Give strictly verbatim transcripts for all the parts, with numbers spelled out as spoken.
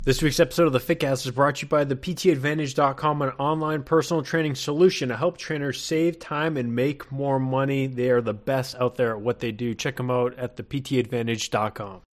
This week's episode of the Fitcast is brought to you by the P T Advantage dot com, an online personal training solution to help trainers save time and make more money. They are the best out there at what they do. Check them out at the P T Advantage dot com.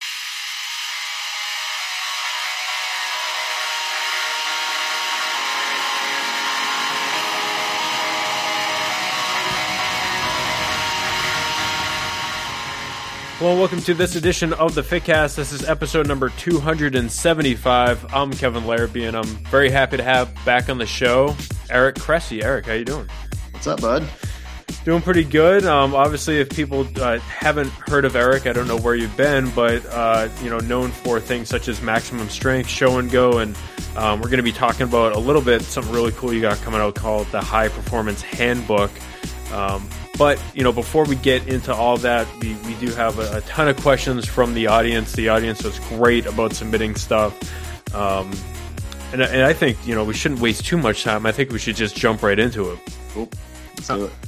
Well, welcome to this edition of the Fitcast. This is episode number two hundred seventy-five. I'm Kevin Larrabee, and I'm very happy to have back on the show Eric Cressy. Eric, how you doing? What's up, bud? Doing pretty good. Um, obviously, if people uh, haven't heard of Eric, I don't know where you've been, but uh, you know, known for things such as Maximum Strength, Show and Go, and um, we're going to be talking about a little bit something really cool you got coming out called the High Performance Handbook. Um, But, you know, before we get into all that, we, we do have a, a ton of questions from the audience. The audience was great about submitting stuff. Um, and, and I think, you know, we shouldn't waste too much time. I think we should just jump right into it. Cool. Let's do it.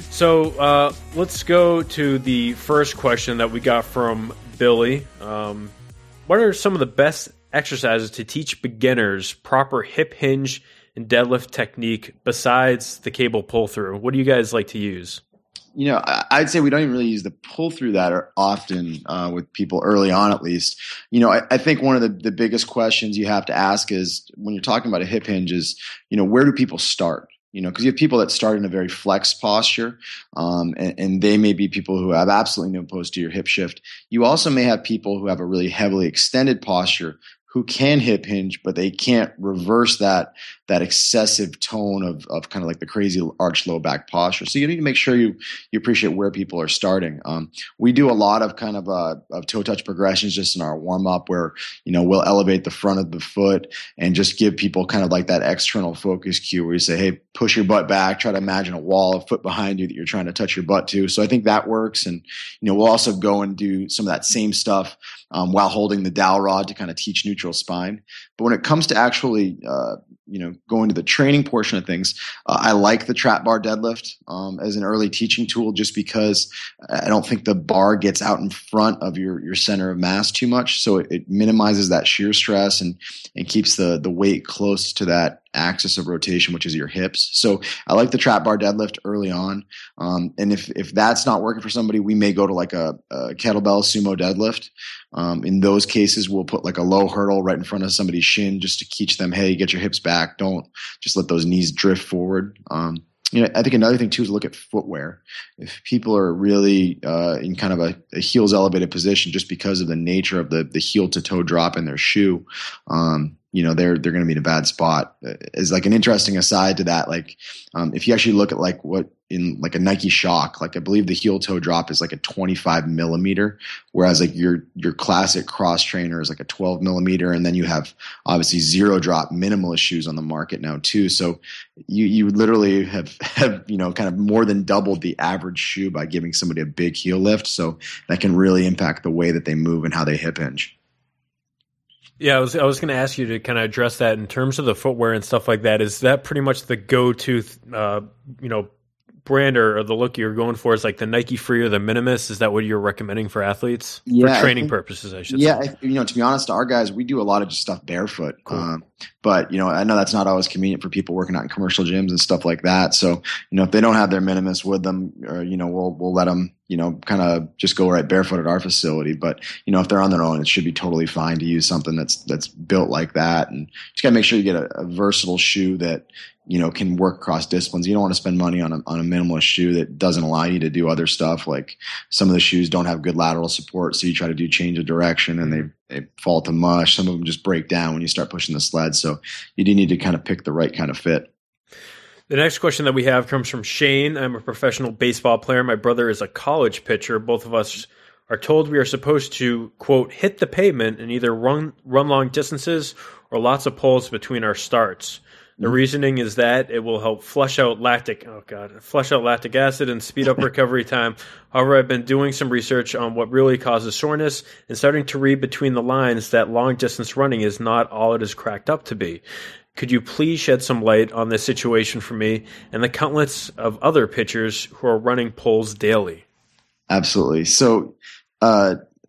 So uh, let's go to the first question that we got from Billy. Um, what are some of the best exercises to teach beginners proper hip hinge and deadlift technique besides the cable pull through? What do you guys like to use? You know, I'd say we don't even really use the pull through that or often uh, with people early on, at least. You know, I, I think one of the, the biggest questions you have to ask is when you're talking about a hip hinge is, you know, where do people start? You know, because you have people that start in a very flex posture, um, and, and they may be people who have absolutely no posterior hip shift. You also may have people who have a really heavily extended posture who can hip hinge, but they can't reverse that that excessive tone of of kind of like the crazy arch low back posture. So you need to make sure you you appreciate where people are starting. Um, we do a lot of kind of uh, of toe touch progressions just in our warm up, where you know we'll elevate the front of the foot and just give people kind of like that external focus cue where you say, hey, push your butt back, try to imagine a wall, a foot behind you that you're trying to touch your butt to. So I think that works, and you know we'll also go and do some of that same stuff um, while holding the dowel rod to kind of teach neutral spine. But when it comes to actually, uh, you know, going to the training portion of things, uh, I like the trap bar deadlift um, as an early teaching tool, just because I don't think the bar gets out in front of your your center of mass too much, so it, it minimizes that shear stress and and keeps the the weight close to that axis of rotation, which is your hips. So I like the trap bar deadlift early on. Um, and if, if that's not working for somebody, we may go to like a, a kettlebell sumo deadlift. Um, in those cases, we'll put like a low hurdle right in front of somebody's shin just to teach them, hey, get your hips back. Don't just let those knees drift forward. Um, you know, I think another thing too is look at footwear. If people are really uh, in kind of a, a heels elevated position just because of the nature of the the heel to toe drop in their shoe, um, you know, they're they're going to be in a bad spot. As like an interesting aside to that, like um, if you actually look at like what in like a Nike Shock, like I believe the heel toe drop is like a twenty-five millimeter, whereas like your your classic cross trainer is like a twelve millimeter, and then you have obviously zero drop minimalist shoes on the market now too. So you you literally have have you know kind of more than doubled the average shoe by giving somebody a big heel lift. So that can really impact the way that they move and how they hip hinge. Yeah, I was I was going to ask you to kind of address that in terms of the footwear and stuff like that. Is that pretty much the go-to, uh, you know, brand or, or the look you're going for? Is like the Nike Free or the Minimus? Is that what you're recommending for athletes yeah, for training think, purposes? I should yeah, say. Yeah, you know, to be honest, our guys, we do a lot of just stuff barefoot. Cool. Um, but you know, I know that's not always convenient for people working out in commercial gyms and stuff like that. So you know, if they don't have their Minimus with them, or you know, we'll we'll let them, you know, kind of just go right barefoot at our facility. But, you know, if they're on their own, it should be totally fine to use something that's that's built like that. And just got to make sure you get a, a versatile shoe that, you know, can work across disciplines. You don't want to spend money on a, on a minimalist shoe that doesn't allow you to do other stuff. Like some of the shoes don't have good lateral support, so you try to do change of direction and they, they fall to mush. Some of them just break down when you start pushing the sled. So you do need to kind of pick the right kind of fit. The next question that we have comes from Shane. I'm a professional baseball player. My brother is a college pitcher. Both of us are told we are supposed to, quote, hit the pavement and either run run long distances or lots of pulls between our starts. The mm-hmm. reasoning is that it will help flush out lactic, oh God, flush out lactic acid and speed up recovery time. However, I've been doing some research on what really causes soreness and starting to read between the lines that long distance running is not all it is cracked up to be. Could you please shed some light on this situation for me and the countless of other pitchers who are running pulls daily? Absolutely. So uh,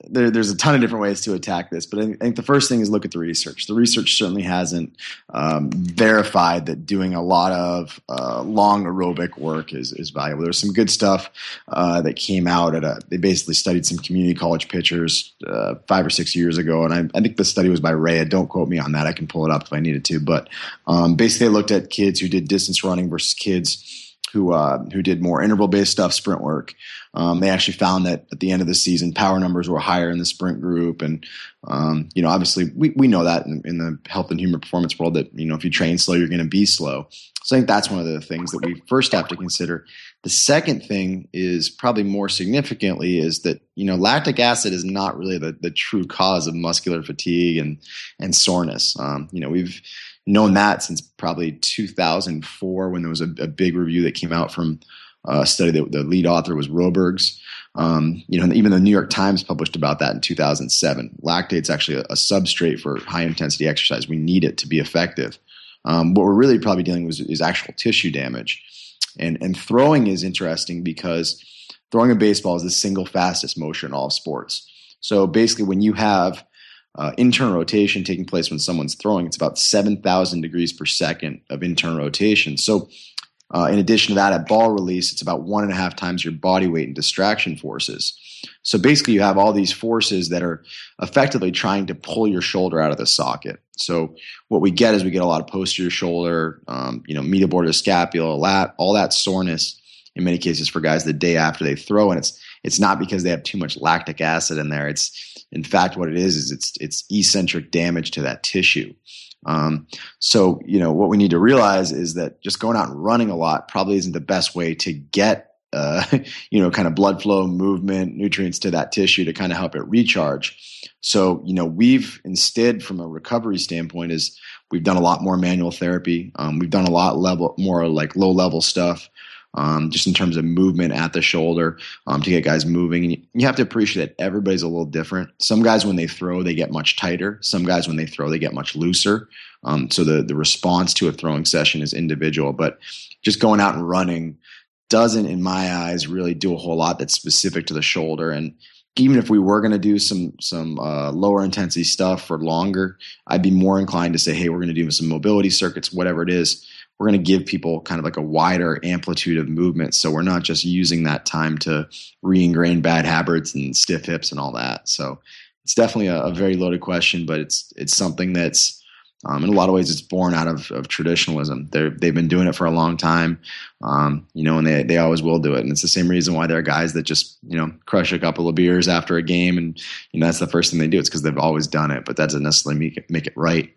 there, there's a ton of different ways to attack this, but I think the first thing is look at the research. The research certainly hasn't um, verified that doing a lot of uh, long aerobic work is, is valuable. There's some good stuff uh, that came out at a, they basically studied some community college pitchers uh, five or six years ago, and I, I think the study was by Rhea. Don't quote me on that. I can pull it up if I needed to, but um, basically they looked at kids who did distance running versus kids who uh, who did more interval-based stuff, sprint work. Um, they actually found that at the end of the season, power numbers were higher in the sprint group. And, um, you know, obviously we, we know that in, in the health and human performance world that, you know, if you train slow, you're going to be slow. So I think that's one of the things that we first have to consider. The second thing is probably more significantly is that, you know, lactic acid is not really the, the true cause of muscular fatigue and, and soreness. Um, you know, we've known that since probably two thousand four when there was a, a big review that came out from a study that the lead author was Robergs. Um, you know, and even the New York Times published about that in two thousand seven. Lactate's actually a, a substrate for high intensity exercise. We need it to be effective. Um, what we're really probably dealing with is, is actual tissue damage. And, and throwing is interesting because throwing a baseball is the single fastest motion in all of sports. So basically when you have Uh, internal rotation taking place when someone's throwing, it's about seven thousand degrees per second of internal rotation. So uh, in addition to that, at ball release, it's about one and a half times your body weight in distraction forces. So basically you have all these forces that are effectively trying to pull your shoulder out of the socket. So what we get is we get a lot of posterior shoulder, um, you know, medial border scapula, lat, all that soreness in many cases for guys the day after they throw. And it's it's not because they have too much lactic acid in there. It's in fact, what it is is it's it's eccentric damage to that tissue. Um, so, you know, what we need to realize is that just going out and running a lot probably isn't the best way to get, uh, you know, kind of blood flow, movement, nutrients to that tissue to kind of help it recharge. So, you know, we've instead, from a recovery standpoint, is we've done a lot more manual therapy. Um, we've done a lot level more like low level stuff. Um, just in terms of movement at the shoulder, um, to get guys moving. And you, you have to appreciate that everybody's a little different. Some guys, when they throw, they get much tighter. Some guys, when they throw, they get much looser. Um, so the, the response to a throwing session is individual. But just going out and running doesn't, in my eyes, really do a whole lot that's specific to the shoulder. And even if we were going to do some some uh, lower intensity stuff for longer, I'd be more inclined to say, hey, we're going to do some mobility circuits, whatever it is. We're going to give people kind of like a wider amplitude of movement. So we're not just using that time to re-ingrain bad habits and stiff hips and all that. So it's definitely a, a very loaded question, but it's it's something that's, um, in a lot of ways, it's born out of, of traditionalism. They're, they've been doing it for a long time, um, you know, and they, they always will do it. And it's the same reason why there are guys that just, you know, crush a couple of beers after a game. And, you know, that's the first thing they do. It's because they've always done it, but that doesn't necessarily make it, make it right.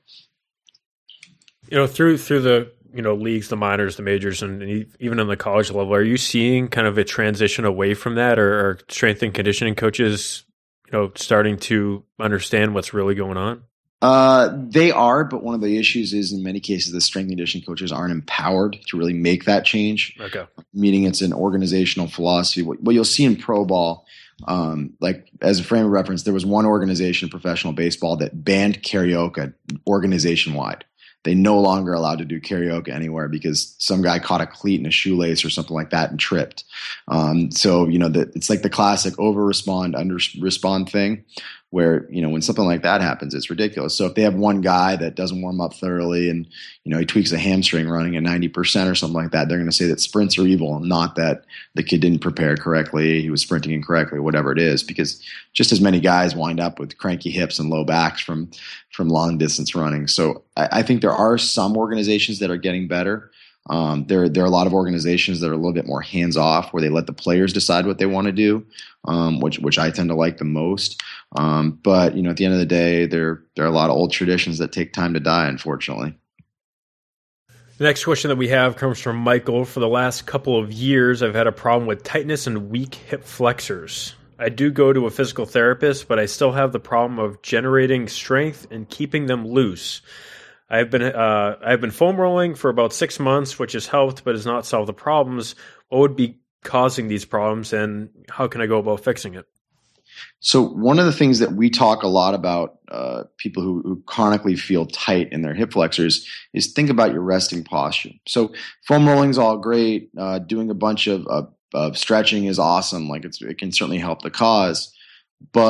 You know, through through the you know, leagues, the minors, the majors, and even on the college level, are you seeing kind of a transition away from that, or are strength and conditioning coaches, you know, starting to understand what's really going on? Uh, they are, but one of the issues is in many cases the strength and conditioning coaches aren't empowered to really make that change. Okay. Meaning it's an organizational philosophy. What, what you'll see in pro ball, um, like as a frame of reference, there was one organization in professional baseball that banned karaoke organization wide. They no longer allowed to do karaoke anywhere because some guy caught a cleat in a shoelace or something like that and tripped. Um, so, you know, the, it's like the classic over respond, under respond thing where, you know, when something like that happens, it's ridiculous. So if they have one guy that doesn't warm up thoroughly and, you know, he tweaks a hamstring running at ninety percent or something like that, they're going to say that sprints are evil, not that the kid didn't prepare correctly, he was sprinting incorrectly, whatever it is, because just as many guys wind up with cranky hips and low backs from, from long distance running. So I, I think there are some organizations that are getting better. Um, there, there are a lot of organizations that are a little bit more hands off, where they let the players decide what they want to do, um, which which I tend to like the most. Um, but you know, at the end of the day, there there are a lot of old traditions that take time to die, unfortunately. The next question that we have comes from Michael. For the last couple of years, I've had a problem with tightness and weak hip flexors. I do go to a physical therapist, but I still have the problem of generating strength and keeping them loose. I've been uh, I've been foam rolling for about six months, which has helped, but has not solved the problems. What would be causing these problems, and how can I go about fixing it? So one of the things that we talk a lot about, uh, people who, who chronically feel tight in their hip flexors, is think about your resting posture. So foam rolling is all great. Uh, doing a bunch of, of, of stretching is awesome. Like it's, it can certainly help the cause. But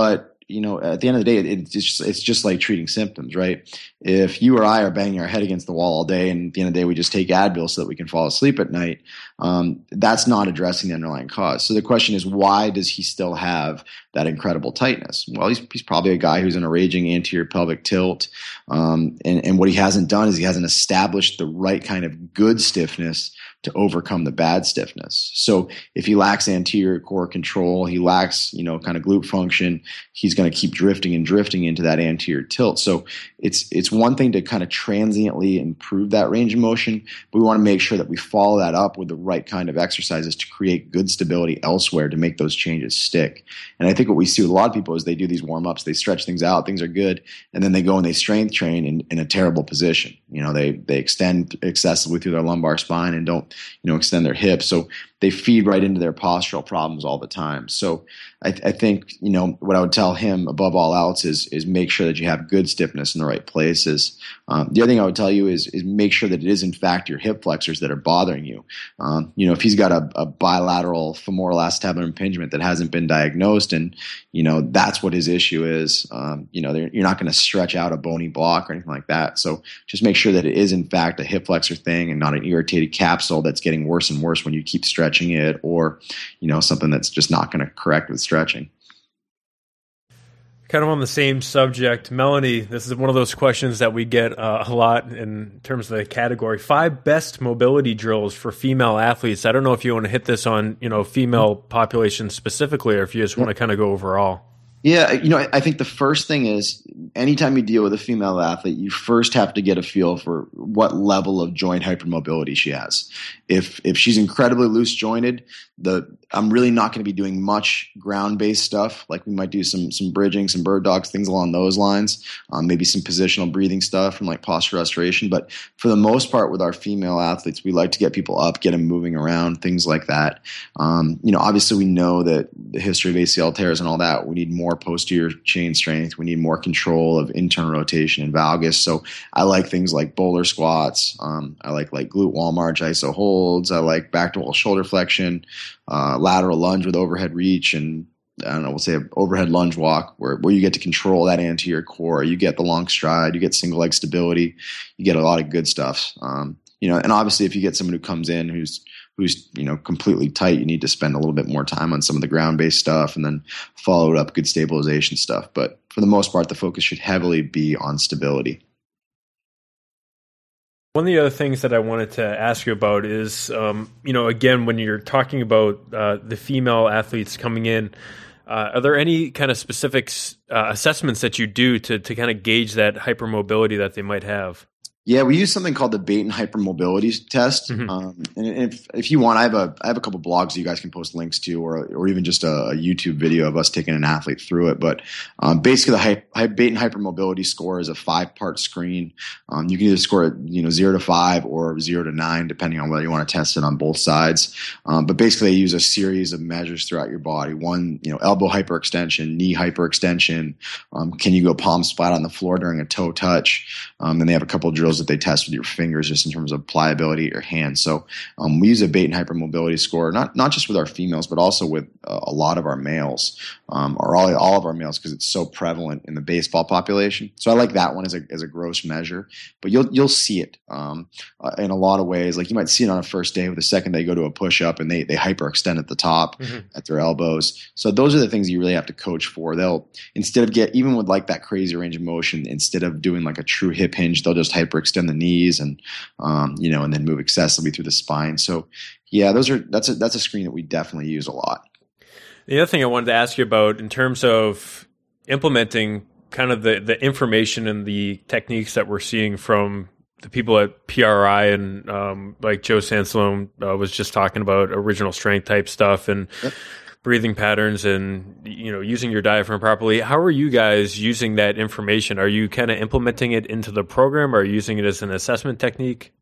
you know, at the end of the day, it, it's just it's just like treating symptoms, right? If you or I are banging our head against the wall all day, and at the end of the day we just take Advil so that we can fall asleep at night, um, that's not addressing the underlying cause. So the question is, why does he still have that incredible tightness? Well, he's he's probably a guy who's in a raging anterior pelvic tilt, um, and and what he hasn't done is he hasn't established the right kind of good stiffness to overcome the bad stiffness. So if he lacks anterior core control, he lacks, you know, kind of glute function, he's going to keep drifting and drifting into that anterior tilt. So it's it's one thing to kind of transiently improve that range of motion, but we want to make sure that we follow that up with the right kind of exercises to create good stability elsewhere to make those changes stick. And I think what we see with a lot of people is they do these warm-ups, they stretch things out, things are good, and then they go and they strength train in, in a terrible position. You know, they they extend excessively through their lumbar spine and don't, you know, extend their hips. So they feed right into their postural problems all the time. So I, th- I think, you know, what I would tell him above all else is is make sure that you have good stiffness in the right places. Um, the other thing I would tell you is is make sure that it is in fact your hip flexors that are bothering you. Um, you know, if he's got a, a bilateral femoral acetabular impingement that hasn't been diagnosed, and you know that's what his issue is, um, you know, you're not going to stretch out a bony block or anything like that. So just make sure that it is in fact a hip flexor thing and not an irritated capsule that's getting worse and worse when you keep stretching it, or you know something that's just not going to correct with stretching. Kind of on the same subject, Melanie, this is one of those questions that we get uh, a lot in terms of the category. Five best mobility drills for female athletes. I don't know if you want to hit this on, you know, female population specifically, or if you just want to kind of go overall. Yeah, you know, I think the first thing is anytime you deal with a female athlete, you first have to get a feel for what level of joint hypermobility she has. If if she's incredibly loose jointed, the I'm really not going to be doing much ground-based stuff. Like we might do some some bridging, some bird dogs, things along those lines, um, maybe some positional breathing stuff from like posture restoration. But for the most part with our female athletes, we like to get people up, get them moving around, things like that. Um, you know, obviously we know that the history of A C L tears and all that, we need more posterior chain strength. We need more control of internal rotation and valgus. So I like things like bowler squats. Um, I like like glute wall march, iso holds. I like back to wall shoulder flexion, uh, lateral lunge with overhead reach, and I don't know, we'll say an overhead lunge walk where, where you get to control that anterior core. You get the long stride, you get single leg stability, you get a lot of good stuff. Um, you know, and obviously if you get someone who comes in who's who's, you know, completely tight, you need to spend a little bit more time on some of the ground-based stuff and then follow it up good stabilization stuff. But for the most part, the focus should heavily be on stability. One of the other things that I wanted to ask you about is, um, you know, again, when you're talking about uh, the female athletes coming in, uh, are there any kind of specific uh, assessments that you do to to kind of gauge that hypermobility that they might have? Yeah, we use something called the Baton hypermobility test. Mm-hmm. Um, and if if you want, I have a I have a couple blogs that you guys can post links to, or or even just a, a YouTube video of us taking an athlete through it. But um, basically, the hy- Baton hypermobility score is a five part screen. Um, you can either score it, you know, zero to five or zero to nine, depending on whether you want to test it on both sides. Um, but basically, they use a series of measures throughout your body. One, you know, elbow hyperextension, knee hyperextension. Um, can you go palms flat on the floor during a toe touch? Um, and they have a couple of drills that they test with your fingers just in terms of pliability of your hands. So um, we use a Baton hypermobility score, not not just with our females, but also with uh, a lot of our males, um, or all, all of our males, because it's so prevalent in the baseball population. So I like that one as a as a gross measure, but you'll you'll see it um, uh, in a lot of ways. Like you might see it on a first day with the second they go to a push up and they they hyperextend at the top mm-hmm. at their elbows. So those are the things you really have to coach for. They'll, instead of get, even with like that crazy range of motion, instead of doing like a true hip hinge, they'll just hyperextend extend the knees and, um, you know, and then move excessively through the spine. So yeah, those are, that's a, that's a screen that we definitely use a lot. The other thing I wanted to ask you about in terms of implementing kind of the, the information and the techniques that we're seeing from the people at P R I and, um, like Joe Sansalone uh, was just talking about original strength type stuff and yep. breathing patterns and, you know, using your diaphragm properly. How are you guys using that information? Are you kind of implementing it into the program, or are you using it as an assessment technique?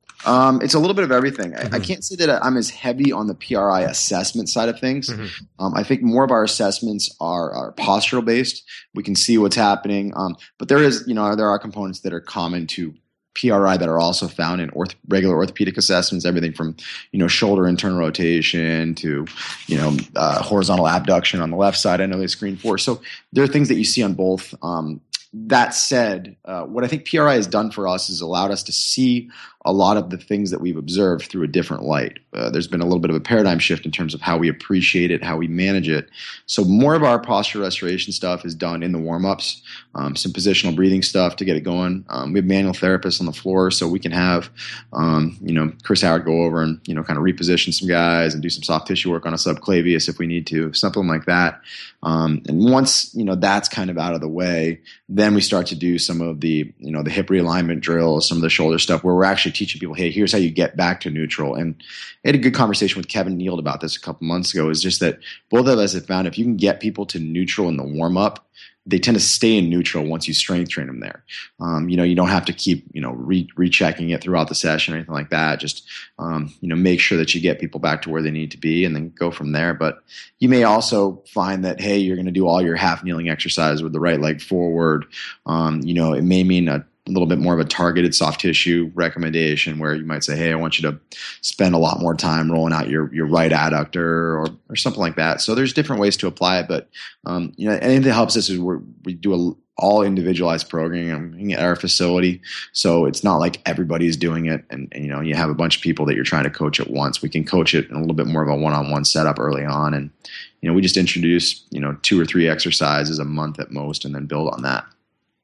Um, it's a little bit of everything. Mm-hmm. I, I can't say that I'm as heavy on the P R I assessment side of things. Mm-hmm. Um, I think more of our assessments are, are postural based. We can see what's happening. Um, but there is, you know, there are components that are common to P R I that are also found in orth- regular orthopedic assessments, everything from, you know, shoulder internal rotation to, you know, uh, horizontal abduction on the left side. I know they screen for. So there are things that you see on both. Um, that said, uh, what I think P R I has done for us is allowed us to see a lot of the things that we've observed through a different light. Uh, there's been a little bit of a paradigm shift in terms of how we appreciate it, how we manage it. So more of our posture restoration stuff is done in the warm-ups, um, some positional breathing stuff to get it going. Um, we have manual therapists on the floor, so we can have, um, you know, Chris Howard go over and, you know, kind of reposition some guys and do some soft tissue work on a subclavius if we need to, something like that. Um, and once, you know, that's kind of out of the way, then we start to do some of the, you know, the hip realignment drills, some of the shoulder stuff where we're actually teaching people, hey, here's how you get back to neutral. And I had a good conversation with Kevin Neild about this a couple months ago. Is just that both of us have found if you can get people to neutral in the warm up, they tend to stay in neutral once you strength train them there. Um, you know, you don't have to keep, you know, re- rechecking it throughout the session or anything like that. Just, um, you know, make sure that you get people back to where they need to be and then go from there. But you may also find that, hey, you're going to do all your half kneeling exercise with the right leg forward. Um, you know, it may mean a a little bit more of a targeted soft tissue recommendation where you might say, hey, I want you to spend a lot more time rolling out your, your right adductor or, or something like that. So there's different ways to apply it. But, um, you know, anything that helps us is we're, we do a, all individualized programming at our facility. So it's not like everybody's doing it. And, and, you know, you have a bunch of people that you're trying to coach at once. We can coach it in a little bit more of a one-on-one setup early on. And, you know, we just introduce, you know, two or three exercises a month at most and then build on that.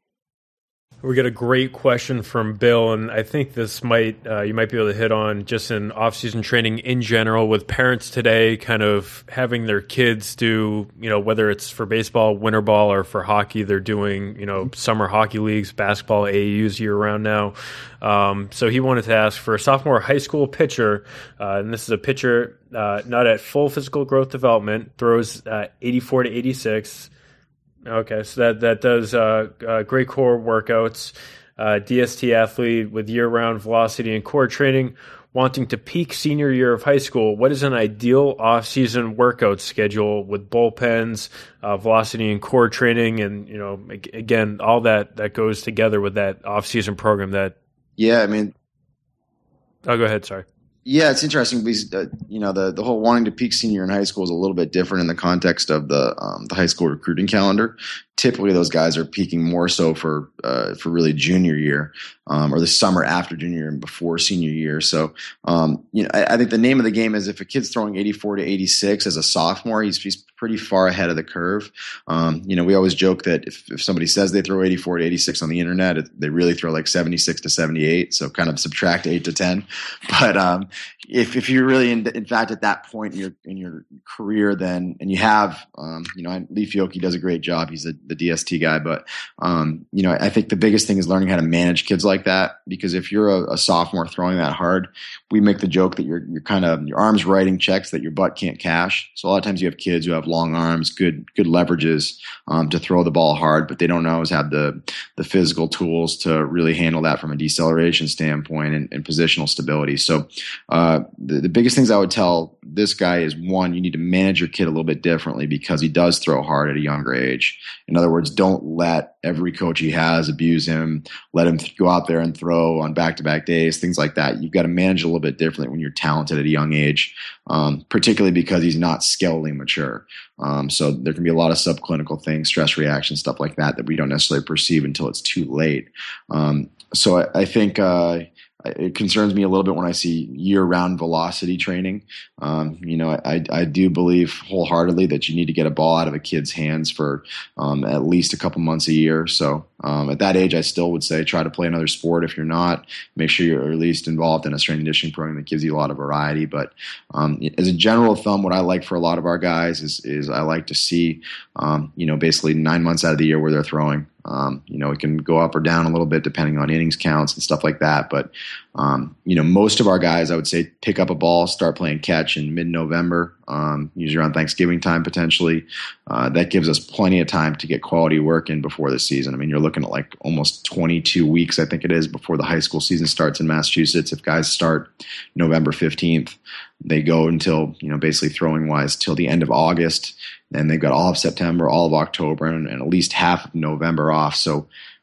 We got a great question from Bill, and I think this might uh, you might be able to hit on just in off-season training in general with parents today kind of having their kids do, you know, whether it's for baseball, winter ball, or for hockey, they're doing, you know, summer hockey leagues, basketball, A A Us year-round now. Um, so he wanted to ask, for a sophomore high school pitcher, uh, and this is a pitcher uh, not at full physical growth development, throws uh, eighty-four to eighty-six. Okay, so that that does uh, uh, great core workouts, uh, D S T athlete with year-round velocity and core training, wanting to peak senior year of high school. What is an ideal off-season workout schedule with bullpens, uh, velocity and core training, and you know, again, all that that goes together with that off-season program? That yeah, I mean, oh, go ahead. Sorry. Yeah, it's interesting because uh, you know the the whole wanting to peak senior in high school is a little bit different in the context of the um, the high school recruiting calendar. Typically, those guys are peaking more so for uh, for really junior year um, or the summer after junior year and before senior year. So, um, you know, I, I think the name of the game is if a kid's throwing eighty-four to eighty-six as a sophomore, he's he's pretty far ahead of the curve. Um, you know, we always joke that if, if somebody says they throw eighty-four to eighty-six on the internet, it, they really throw like seventy-six to seventy-eight. So kind of subtract eight to ten. But um, if if you're really in, in fact at that point in your in your career, then and you have um, you know, Lee Fiocchi does a great job. He's a the D S T guy, but um, you know, I think the biggest thing is learning how to manage kids like that. Because if you're a, a sophomore throwing that hard, we make the joke that you're you're kind of your arms writing checks that your butt can't cash. So a lot of times you have kids who have long arms, good good leverages um, to throw the ball hard, but they don't always have the the physical tools to really handle that from a deceleration standpoint and, and positional stability. So uh, the, the biggest things I would tell this guy is, one, you need to manage your kid a little bit differently because he does throw hard at a younger age. In other words, don't let every coach he has abuse him. Let him th- go out there and throw on back-to-back days, things like that. You've got to manage a little bit differently when you're talented at a young age, um, particularly because he's not skeletally mature. Um, so there can be a lot of subclinical things, stress reaction, stuff like that, that we don't necessarily perceive until it's too late. Um, so I, I think uh, it concerns me a little bit when I see year-round velocity training. Um, you know, I, I do believe wholeheartedly that you need to get a ball out of a kid's hands for um, at least a couple months a year. So um, at that age, I still would say try to play another sport. If you're not, make sure you're at least involved in a strength and conditioning program that gives you a lot of variety. But um, as a general thumb, what I like for a lot of our guys is, is I like to see, um, you know, basically nine months out of the year where they're throwing. Um, you know, it can go up or down a little bit depending on innings counts and stuff like that. But, um, you know, most of our guys, I would say, pick up a ball, start playing catch in mid-November, um, usually around Thanksgiving time potentially. Uh, that gives us plenty of time to get quality work in before the season. I mean, you're looking at like almost twenty-two weeks, I think it is, before the high school season starts in Massachusetts. If guys start November fifteenth, they go until, you know, basically throwing wise till the end of August. And they've got all of September, all of October, and, and at least half of November off. So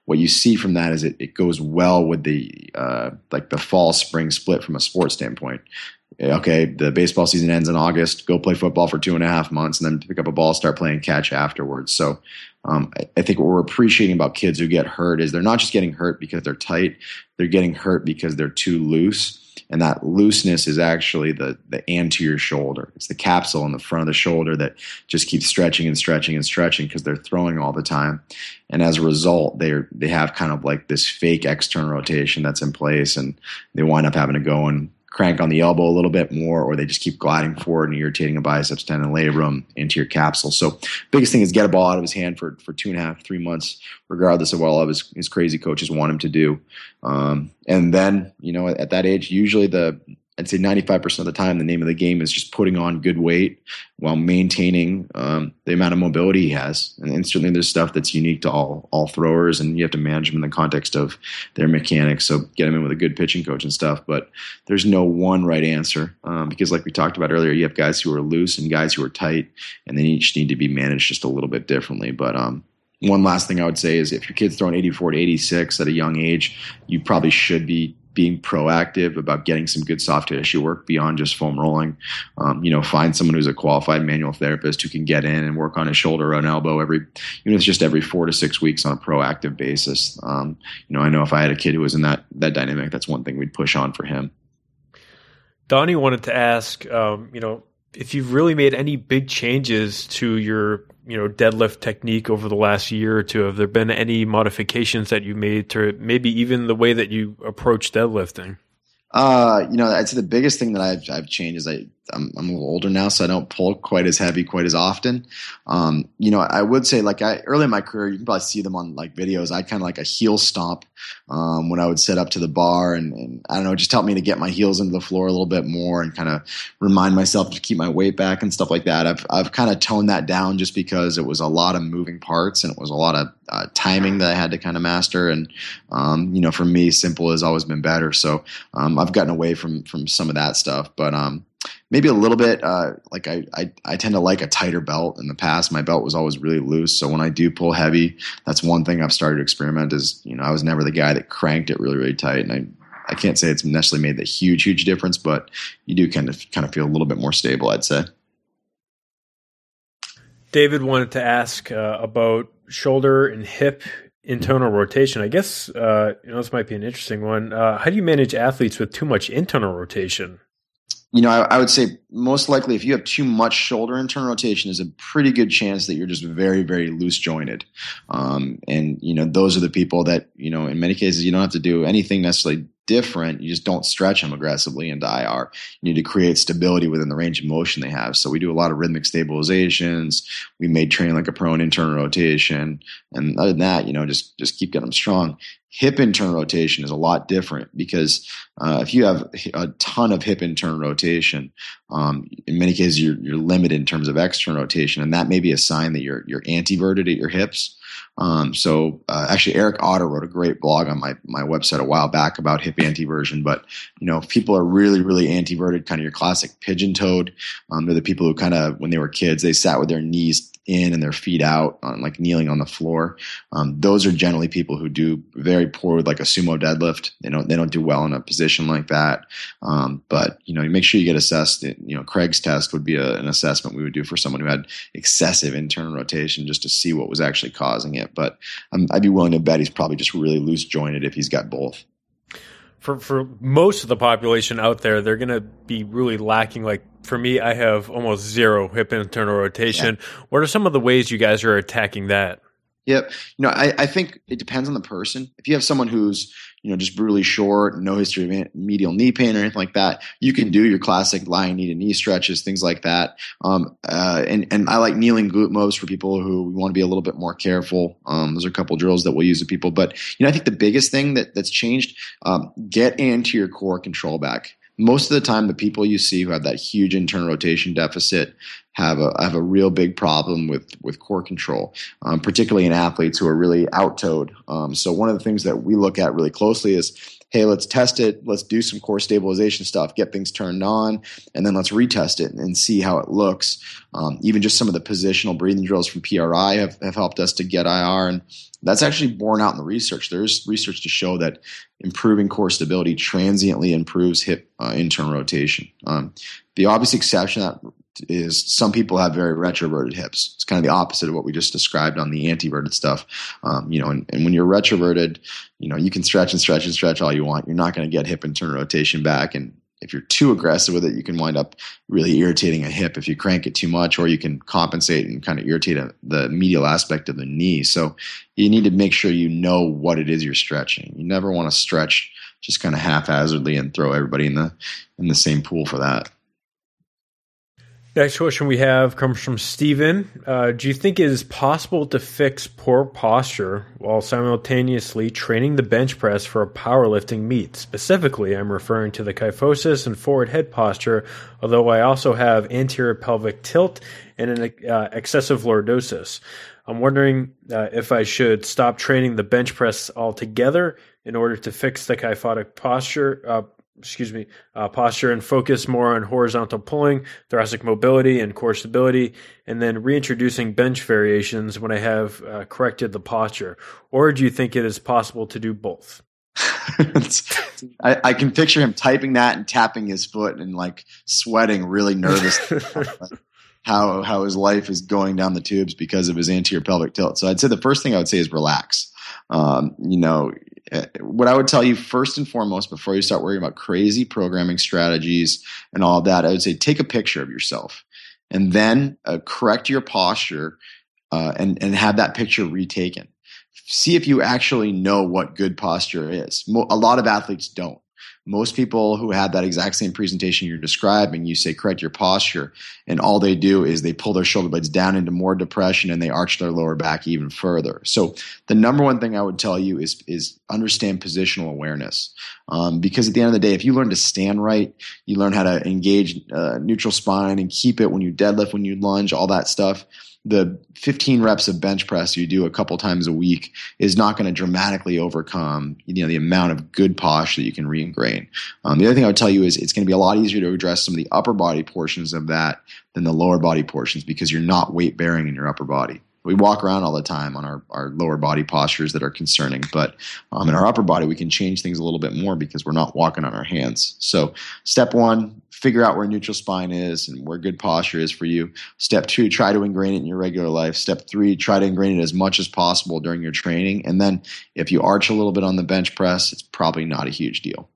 what you see from that is it, it goes well with the uh, like the fall spring split from a sports standpoint. Okay, the baseball season ends in August. Go play football for two and a half months, and then pick up a ball, start playing catch afterwards. So, um, I, I think what we're appreciating about kids who get hurt is they're not just getting hurt because they're tight; they're getting hurt because they're too loose. And that looseness is actually the the anterior shoulder. It's the capsule in the front of the shoulder that just keeps stretching and stretching and stretching because they're throwing all the time. And as a result, they they have kind of like this fake external rotation that's in place, and they wind up having to go and crank on the elbow a little bit more, or they just keep gliding forward and irritating a biceps tendon labrum into your capsule. So biggest thing is get a ball out of his hand for, for two and a half, three months, regardless of what all of his, his crazy coaches want him to do. Um, and then, you know, at that age, usually the, I'd say ninety-five percent of the time, the name of the game is just putting on good weight while maintaining um, the amount of mobility he has. And, and certainly there's stuff that's unique to all all throwers, and you have to manage them in the context of their mechanics. So get them in with a good pitching coach and stuff. But there's no one right answer um, because like we talked about earlier, you have guys who are loose and guys who are tight, and they each need to be managed just a little bit differently. But um, one last thing I would say is if your kid's throwing eighty-four to eighty-six at a young age, you probably should be being proactive about getting some good soft tissue work beyond just foam rolling. Um, you know, find someone who's a qualified manual therapist who can get in and work on his shoulder or an elbow every, you know, it's just every four to six weeks on a proactive basis. Um, you know, I know if I had a kid who was in that, that dynamic, that's one thing we'd push on for him. Donnie wanted to ask, um, you know, if you've really made any big changes to your, you know, deadlift technique over the last year or two. Have there been any modifications that you made to maybe even the way that you approach deadlifting? Uh, you know, I'd say the biggest thing that I've, I've changed is I, I'm, I'm a little older now, so I don't pull quite as heavy quite as often. Um, you know, I would say like I, early in my career, you can probably see them on like videos. I kind of like a heel stomp, um, when I would set up to the bar and, and I don't know, it just helped me to get my heels into the floor a little bit more and kind of remind myself to keep my weight back and stuff like that. I've, I've kind of toned that down just because it was a lot of moving parts and it was a lot of uh, timing that I had to kind of master. And, um, you know, for me, simple has always been better. So, um, I've gotten away from, from some of that stuff, but, um, maybe a little bit, uh, like I, I, I tend to like a tighter belt. In the past, my belt was always really loose. So when I do pull heavy, that's one thing I've started to experiment is, you know, I was never the guy that cranked it really, really tight. And I, I can't say it's necessarily made the huge, huge difference, but you do kind of, kind of feel a little bit more stable, I'd say. David wanted to ask uh, about shoulder and hip internal rotation. I guess, uh, you know, this might be an interesting one. Uh, how do you manage athletes with too much internal rotation? You know, I, I would say most likely if you have too much shoulder internal rotation, there's a pretty good chance that you're just very, very loose jointed. Um, and, you know, those are the people that, you know, in many cases, you don't have to do anything necessarily different. You just don't stretch them aggressively into I R. You need to create stability within the range of motion they have. So we do a lot of rhythmic stabilizations. We made training like a prone internal rotation. And other than that, you know, just, just keep getting them strong. Hip internal rotation is a lot different because uh, if you have a ton of hip internal rotation, um, in many cases you're, you're limited in terms of external rotation, and that may be a sign that you're you're antiverted at your hips. Um, so uh, actually, Eric Otter wrote a great blog on my my website a while back about hip antiversion. But you know, if people are really really antiverted, kind of your classic pigeon-toed, um, they're the people who kind of when they were kids they sat with their knees in and their feet out, on, like kneeling on the floor. Um, those are generally people who do very poor with like a sumo deadlift. They don't they don't do well in a position like that. Um, but you know, you make sure you get assessed. You know, Craig's test would be a, an assessment we would do for someone who had excessive internal rotation just to see what was actually causing it. But um, I'd be willing to bet he's probably just really loose jointed if he's got both. For for most of the population out there, they're going to be really lacking. Like for me, I have almost zero hip internal rotation. Yeah. What are some of the ways you guys are attacking that? Yep. You know, I, I think it depends on the person. If you have someone who's, you know, just brutally short, no history of medial knee pain or anything like that, you can do your classic lying knee to knee stretches, things like that. Um, uh, and, and I like kneeling glute moves for people who want to be a little bit more careful. Um, those are a couple drills that we'll use with people. But, you know, I think the biggest thing that that's changed, um, get anterior core control back. Most of the time, the people you see who have that huge internal rotation deficit, have a have a real big problem with with core control, um, particularly in athletes who are really out-toed. Um, so one of the things that we look at really closely is, hey, let's test it. Let's do some core stabilization stuff, get things turned on, and then let's retest it and see how it looks. Um, even just some of the positional breathing drills from P R I have, have helped us to get I R, and that's actually borne out in the research. There's research to show that improving core stability transiently improves hip uh, internal rotation. Um, the obvious exception to that is some people have very retroverted hips. It's kind of the opposite of what we just described on the antiverted stuff. Um, you know, and, and when you're retroverted, you know, you can stretch and stretch and stretch all you want. You're not going to get hip internal rotation back. And if you're too aggressive with it, you can wind up really irritating a hip if you crank it too much, or you can compensate and kind of irritate a, the medial aspect of the knee. So you need to make sure you know what it is you're stretching. You never want to stretch just kind of haphazardly and throw everybody in the in the same pool for that. Next question we have comes from Steven. Uh, do you think it is possible to fix poor posture while simultaneously training the bench press for a powerlifting meet? Specifically, I'm referring to the kyphosis and forward head posture, although I also have anterior pelvic tilt and an uh, excessive lordosis. I'm wondering uh, if I should stop training the bench press altogether in order to fix the kyphotic posture, uh, excuse me, uh, posture and focus more on horizontal pulling, thoracic mobility, and core stability, and then reintroducing bench variations when I have uh, corrected the posture? Or do you think it is possible to do both? I, I can picture him typing that and tapping his foot and like sweating really nervous how how his life is going down the tubes because of his anterior pelvic tilt. So I'd say the first thing I would say is relax. Um, you know, what I would tell you first and foremost before you start worrying about crazy programming strategies and all of that, I would say take a picture of yourself and then uh, correct your posture uh, and, and have that picture retaken. See if you actually know what good posture is. Mo- a lot of athletes don't. Most people who have that exact same presentation you're describing, you say correct your posture, and all they do is they pull their shoulder blades down into more depression and they arch their lower back even further. So the number one thing I would tell you is is understand positional awareness, um, because at the end of the day, if you learn to stand right, you learn how to engage uh, neutral spine and keep it when you deadlift, when you lunge, all that stuff. The fifteen reps of bench press you do a couple times a week is not going to dramatically overcome, you know, the amount of good posture that you can re-ingrain. Um, the other thing I would tell you is it's going to be a lot easier to address some of the upper body portions of that than the lower body portions because you're not weight bearing in your upper body. We walk around all the time on our, our lower body postures that are concerning, but um, in our upper body, we can change things a little bit more because we're not walking on our hands. So step one, figure out where neutral spine is and where good posture is for you. Step two, try to ingrain it in your regular life. Step three, try to ingrain it as much as possible during your training. And then if you arch a little bit on the bench press, it's probably not a huge deal.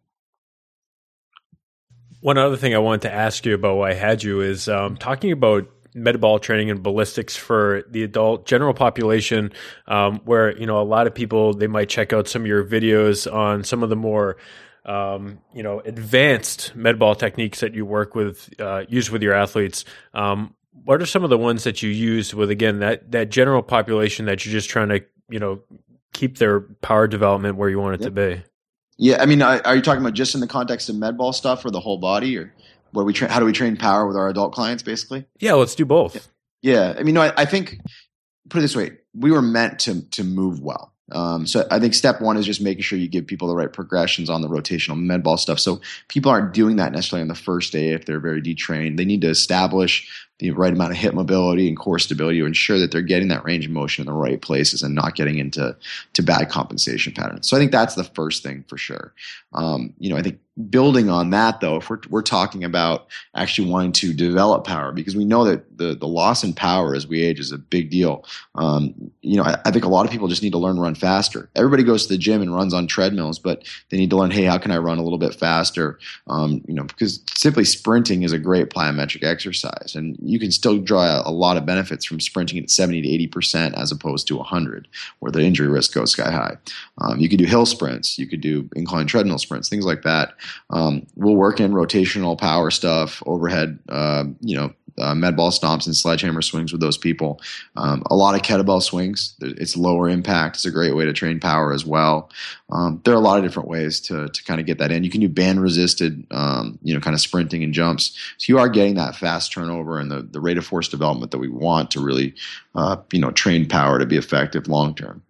One other thing I wanted to ask you about why I had you is um, talking about metabolic training and ballistics for the adult general population, um, where, you know, a lot of people, they might check out some of your videos on some of the more, um, you know, advanced metabolic techniques that you work with, uh, use with your athletes. Um, what are some of the ones that you use with, again, that, that general population that you're just trying to, you know, keep their power development where you want it Yep. to be? Yeah. I mean, are you talking about just in the context of med ball stuff or the whole body, or what we tra- how do we train power with our adult clients, basically? Yeah, let's do both. Yeah. I mean, no, I, I think, put it this way, we were meant to to move well. Um, so I think step one is just making sure you give people the right progressions on the rotational med ball stuff. So people aren't doing that necessarily on the first day if they're very detrained. They need to establish the right amount of hip mobility and core stability to ensure that they're getting that range of motion in the right places and not getting into to bad compensation patterns. So I think that's the first thing for sure. Um, you know, I think building on that, though, if we're we're talking about actually wanting to develop power, because we know that the the loss in power as we age is a big deal. Um, you know, I, I think a lot of people just need to learn to run faster. Everybody goes to the gym and runs on treadmills, but they need to learn, hey, how can I run a little bit faster? Um, you know, because simply sprinting is a great plyometric exercise, and you can still draw a lot of benefits from sprinting at seventy to eighty percent as opposed to one hundred, where the injury risk goes sky high. Um, you could do hill sprints, you could do incline treadmill sprints, things like that. Um, we'll work in rotational power stuff, overhead, uh, you know, uh, med ball stomps and sledgehammer swings with those people. Um, a lot of kettlebell swings. It's lower impact. It's a great way to train power as well. Um, there are a lot of different ways to to kind of get that in. You can do band resisted, um, you know, kind of sprinting and jumps. So you are getting that fast turnover and the, the rate of force development that we want to really, uh, you know, train power to be effective long term.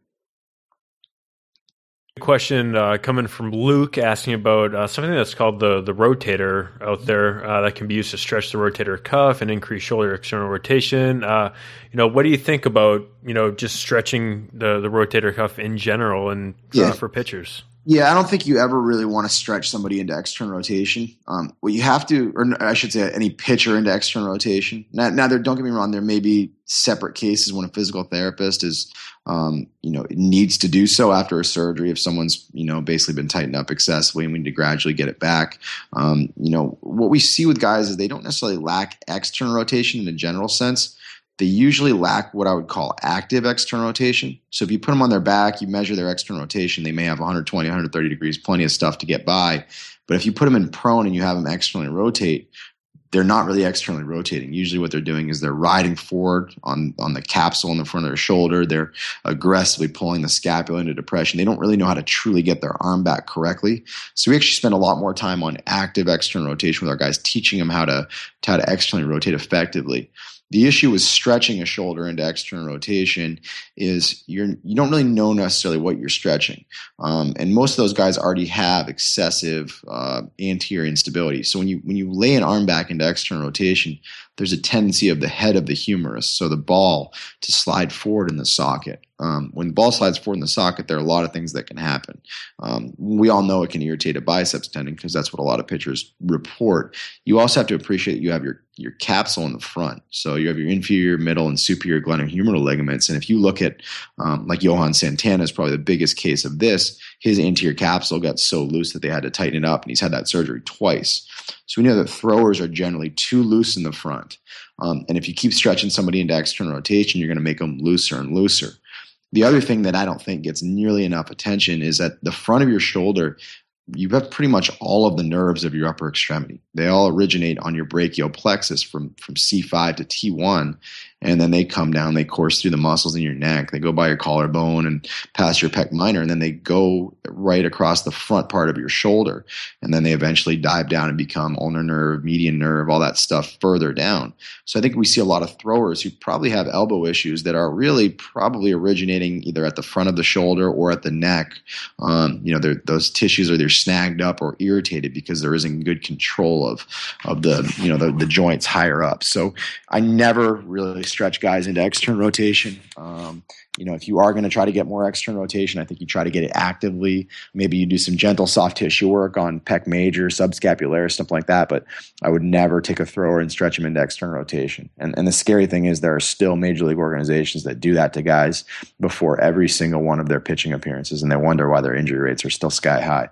Question uh, coming from Luke asking about uh, something that's called the the rotator out there uh, that can be used to stretch the rotator cuff and increase shoulder external rotation. Uh, you know, what do you think about you know just stretching the the rotator cuff in general and uh, yeah. for pitchers? Yeah, I don't think you ever really want to stretch somebody into external rotation. Um, what you have to, or I should say, any pitcher into external rotation. Now, now there, don't get me wrong, there may be separate cases when a physical therapist is, um, you know, needs to do so after a surgery if someone's, you know, basically been tightened up excessively and we need to gradually get it back. Um, you know, what we see with guys is they don't necessarily lack external rotation in a general sense. They usually lack what I would call active external rotation. So if you put them on their back, you measure their external rotation, they may have one twenty, one thirty degrees, plenty of stuff to get by. But if you put them in prone and you have them externally rotate, they're not really externally rotating. Usually what they're doing is they're riding forward on, on the capsule in the front of their shoulder. They're aggressively pulling the scapula into depression. They don't really know how to truly get their arm back correctly. So we actually spend a lot more time on active external rotation with our guys, teaching them how to, how to externally rotate effectively. The issue with stretching a shoulder into external rotation is you're you don't really know necessarily what you're stretching, um, and most of those guys already have excessive uh, anterior instability. So when you when you lay an arm back into external rotation, there's a tendency of the head of the humerus, so the ball, to slide forward in the socket. Um, when the ball slides forward in the socket, there are a lot of things that can happen. Um, we all know it can irritate a biceps tendon because that's what a lot of pitchers report. You also have to appreciate that you have your, your capsule in the front. So you have your inferior, middle, and superior glenohumeral ligaments. And if you look at, um, like Johan Santana is probably the biggest case of this, his anterior capsule got so loose that they had to tighten it up, and he's had that surgery twice. So we know that throwers are generally too loose in the front. Um, and if you keep stretching somebody into external rotation, you're going to make them looser and looser. The other thing that I don't think gets nearly enough attention is that the front of your shoulder, you have pretty much all of the nerves of your upper extremity. They all originate on your brachial plexus from, from C five to T one, and then they come down, they course through the muscles in your neck, they go by your collarbone and past your pec minor, and then they go right across the front part of your shoulder, and then they eventually dive down and become ulnar nerve, median nerve, all that stuff further down. So I think we see a lot of throwers who probably have elbow issues that are really probably originating either at the front of the shoulder or at the neck. Um, you know, those tissues are either snagged up or irritated because there isn't good control of of the you know the, the joints higher up. So I never really stretch guys into external rotation. Um, you know, if you are going to try to get more external rotation, I think you try to get it actively. Maybe you do some gentle soft tissue work on pec major, subscapularis, stuff like that. But I would never take a thrower and stretch him into external rotation. And, and the scary thing is there are still major league organizations that do that to guys before every single one of their pitching appearances, and they wonder why their injury rates are still sky high.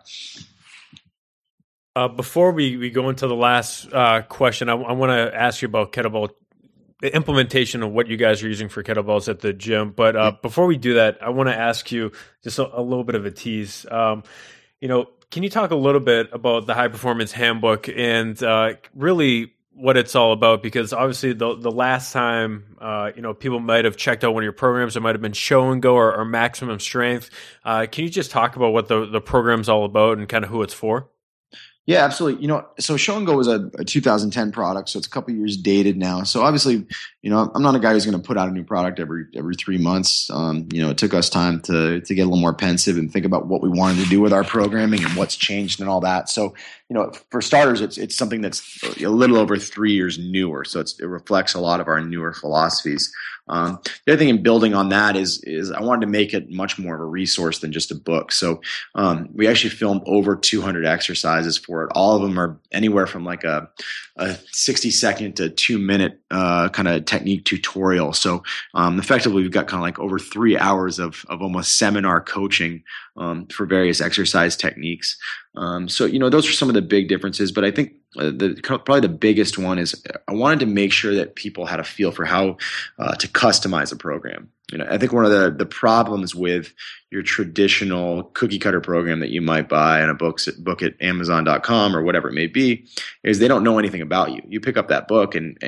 Uh, before we, we go into the last uh, question, I, I want to ask you about kettlebell, the implementation of what you guys are using for kettlebells at the gym. But uh, before we do that, I want to ask you just a, a little bit of a tease. Um, you know, can you talk a little bit about the High Performance Handbook and uh, really what it's all about? Because obviously the the last time, uh, you know, people might have checked out one of your programs, it might have been Show and Go or, or Maximum Strength. Uh, can you just talk about what the, the program's all about and kind of who it's for? Yeah, absolutely. You know, so Show and Go was a, a two thousand ten product, so it's a couple years dated now. So obviously, you know, I'm not a guy who's going to put out a new product every every three months. Um, you know, it took us time to to get a little more pensive and think about what we wanted to do with our programming and what's changed and all that. So, you know, for starters, it's it's something that's a little over three years newer. So it's, it reflects a lot of our newer philosophies. Um, the other thing in building on that is, is I wanted to make it much more of a resource than just a book. So, um, we actually filmed over two hundred exercises for it. All of them are anywhere from like a, a sixty second to two minute, uh, kind of technique tutorial. So, um, effectively we've got kind of like over three hours of, of almost seminar coaching, um, for various exercise techniques. Um, so, you know, those are some of the big differences, but I think uh, the probably the biggest one is I wanted to make sure that people had a feel for how uh, to customize a program. You know, I think one of the, the problems with your traditional cookie cutter program that you might buy in a book, book at amazon dot com or whatever it may be is they don't know anything about you. You pick up that book and, and you're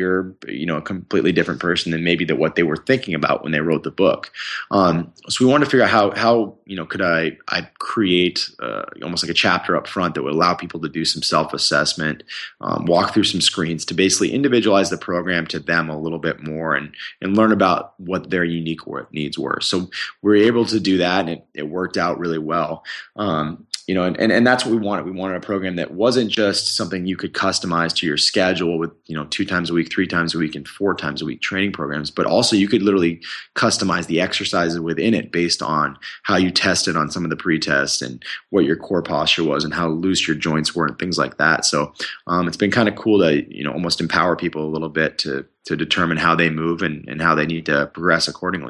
you're, you know, a completely different person than maybe that what they were thinking about when they wrote the book. Um, so we wanted to figure out how, how, you know, could I, I create uh, almost like a chapter up front that would allow people to do some self-assessment, um, walk through some screens to basically individualize the program to them a little bit more and, and learn about what their unique needs were. So we were able to do that, and it, it worked out really well. Um, You know, and, and, and that's what we wanted. We wanted a program that wasn't just something you could customize to your schedule with, you know, two times a week, three times a week, and four times a week training programs, but also you could literally customize the exercises within it based on how you tested on some of the pre-tests and what your core posture was and how loose your joints were and things like that. So um, it's been kind of cool to, you know, almost empower people a little bit to to determine how they move and, and how they need to progress accordingly.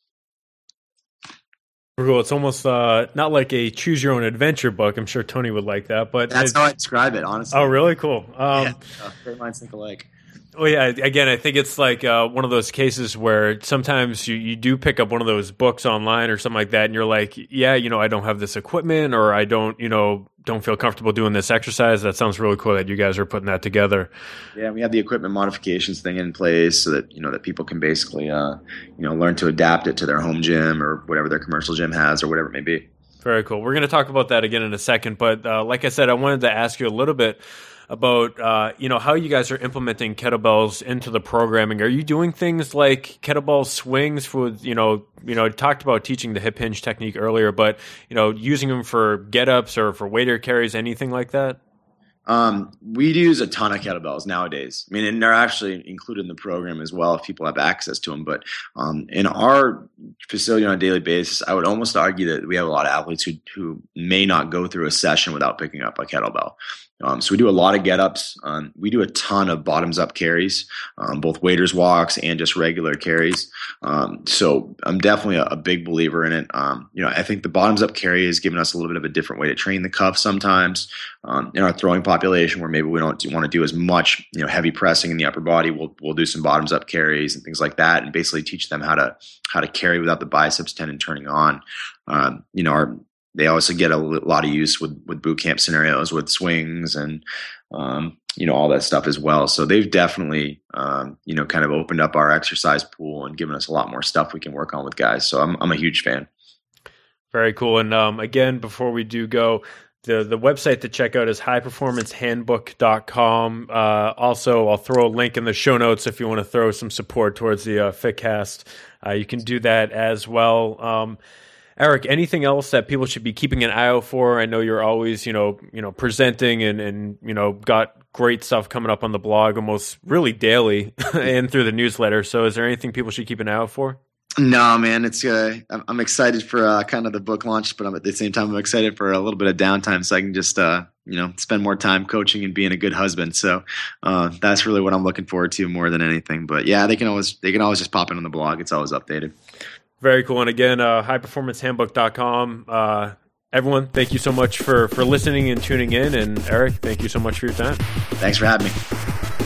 Cool. It's almost uh, not like a choose your own adventure book. I'm sure Tony would like that, but that's how I describe it, honestly. Oh, really? Cool. Um, yeah, uh, great minds think alike. Well, yeah. Again, I think it's like uh, one of those cases where sometimes you, you do pick up one of those books online or something like that, and you're like, yeah, you know, I don't have this equipment, or I don't, you know, don't feel comfortable doing this exercise. That sounds really cool that you guys are putting that together. Yeah, we have the equipment modifications thing in place so that, you know, that people can basically, uh, you know, learn to adapt it to their home gym or whatever their commercial gym has or whatever it may be. Very cool. We're going to talk about that again in a second, but uh, like I said, I wanted to ask you a little bit about, uh, you know, how you guys are implementing kettlebells into the programming. Are you doing things like kettlebell swings for, you know, you know, talked about teaching the hip hinge technique earlier, but, you know, using them for get-ups or for weighter carries, anything like that? Um, we use a ton of kettlebells nowadays. I mean, and they're actually included in the program as well if people have access to them. But um, in our facility on a daily basis, I would almost argue that we have a lot of athletes who who may not go through a session without picking up a kettlebell. Um, so we do a lot of get-ups. Um, we do a ton of bottoms-up carries, um, both waiters walks and just regular carries. Um, so I'm definitely a, a big believer in it. Um, you know, I think the bottoms-up carry has given us a little bit of a different way to train the cuff sometimes. Um, in our throwing population, where maybe we don't want to do as much, you know, heavy pressing in the upper body, we'll we'll do some bottoms-up carries and things like that, and basically teach them how to how to carry without the biceps tendon turning on. Um, you know, our They also get a lot of use with, with boot camp scenarios with swings and, um, you know, all that stuff as well. So they've definitely, um, you know, kind of opened up our exercise pool and given us a lot more stuff we can work on with guys. So I'm I'm a huge fan. Very cool. And um, again, before we do go, the the website to check out is high performance handbook dot com. Uh, also, I'll throw a link in the show notes if you want to throw some support towards the uh, Fitcast. Uh, you can do that as well. Um, Eric, anything else that people should be keeping an eye out for? I know you're always, you know, you know, presenting and, and you know, got great stuff coming up on the blog almost really daily and through the newsletter. So is there anything people should keep an eye out for? No, man, it's uh, I'm excited for uh, kind of the book launch, but I'm at the same time I'm excited for a little bit of downtime so I can just uh, you know, spend more time coaching and being a good husband. So uh, that's really what I'm looking forward to more than anything. But yeah, they can always they can always just pop in on the blog. It's always updated. Very cool. And again, uh, high performance handbook dot com. Uh, everyone, thank you so much for, for listening and tuning in. And Eric, thank you so much for your time. Thanks for having me.